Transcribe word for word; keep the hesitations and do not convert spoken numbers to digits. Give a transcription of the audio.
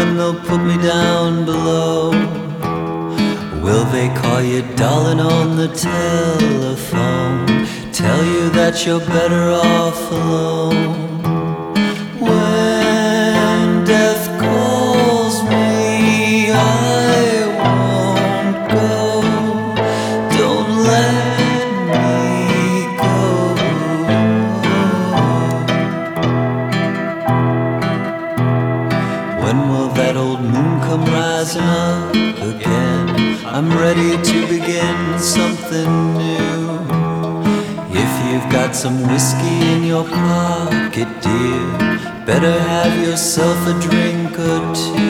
when they'll put me down below? Will they call you darling on the telephone? Tell you that you're better off alone? When death calls me, I won't go. Don't let me go. When will that old moon come rising up again? I'm ready to begin something new. If you've got some whiskey in your pocket, dear, better have yourself a drink or two.